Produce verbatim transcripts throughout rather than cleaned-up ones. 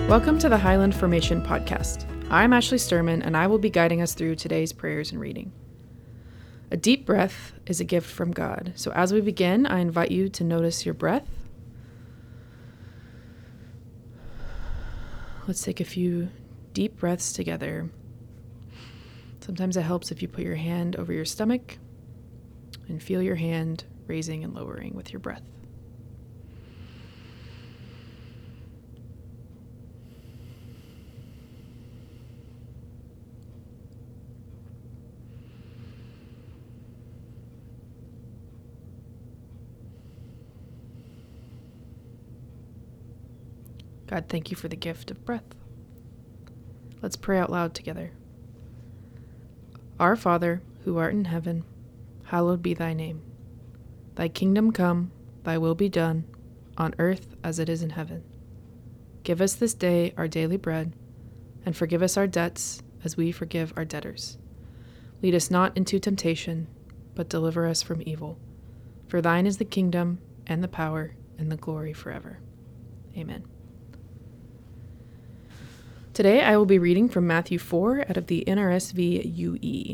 Welcome to the Highland Formation Podcast. I'm Ashley Sturman, and I will be guiding us through today's prayers and reading. A deep breath is a gift from God. So as we begin, I invite you to notice your breath. Let's take a few deep breaths together. Sometimes it helps if you put your hand over your stomach and feel your hand raising and lowering with your breath. God, thank you for the gift of breath. Let's pray out loud together. Our Father, who art in heaven, hallowed be thy name. Thy kingdom come, thy will be done, on earth as it is in heaven. Give us this day our daily bread, and forgive us our debts as we forgive our debtors. Lead us not into temptation, but deliver us from evil. For thine is the kingdom, and the power, and the glory forever. Amen. Today I will be reading from Matthew four out of the N R S V U E.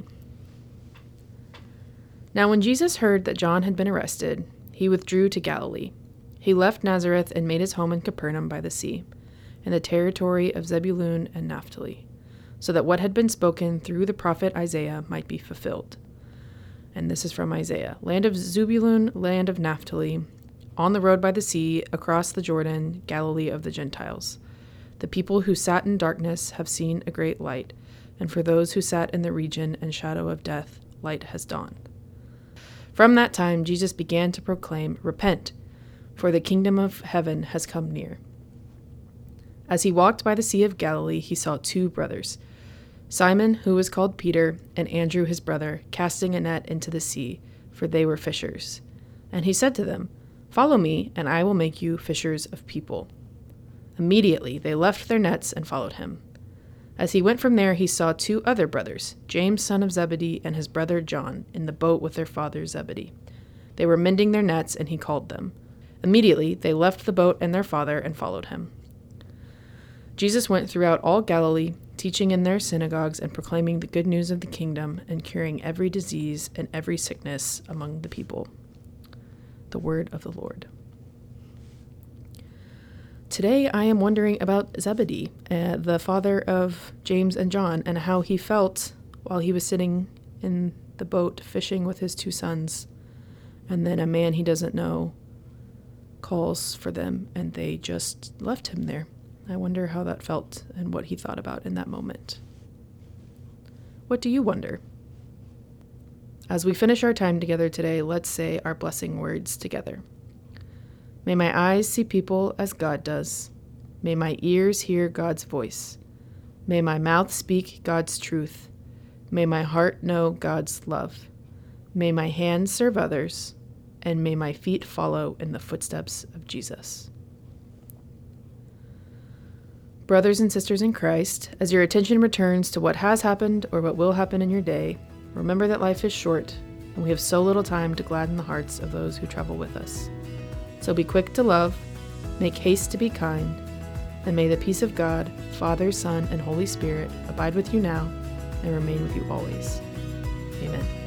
Now when Jesus heard that John had been arrested, he withdrew to Galilee. He left Nazareth and made his home in Capernaum by the sea, in the territory of Zebulun and Naphtali, so that what had been spoken through the prophet Isaiah might be fulfilled. And this is from Isaiah. Land of Zebulun, land of Naphtali, on the road by the sea, across the Jordan, Galilee of the Gentiles. The people who sat in darkness have seen a great light, and for those who sat in the region and shadow of death, light has dawned. From that time Jesus began to proclaim, "Repent, for the kingdom of heaven has come near." As he walked by the Sea of Galilee, he saw two brothers, Simon, who was called Peter, and Andrew his brother, casting a net into the sea, for they were fishers. And he said to them, "Follow me, and I will make you fishers of people." Immediately they left their nets and followed him. As he went from there, he saw two other brothers, James son of Zebedee and his brother John, in the boat with their father Zebedee. They were mending their nets, and he called them. Immediately they left the boat and their father and followed him. Jesus went throughout all Galilee, teaching in their synagogues and proclaiming the good news of the kingdom and curing every disease and every sickness among the people. The word of the Lord. Today I am wondering about Zebedee, uh, the father of James and John, and how he felt while he was sitting in the boat fishing with his two sons. And then a man he doesn't know calls for them, and they just left him there. I wonder how that felt and what he thought about in that moment. What do you wonder? As we finish our time together today, let's say our blessing words together. May my eyes see people as God does. May my ears hear God's voice. May my mouth speak God's truth. May my heart know God's love. May my hands serve others, and may my feet follow in the footsteps of Jesus. Brothers and sisters in Christ, as your attention returns to what has happened or what will happen in your day, remember that life is short, and we have so little time to gladden the hearts of those who travel with us. So be quick to love, make haste to be kind, and may the peace of God, Father, Son, and Holy Spirit abide with you now and remain with you always. Amen.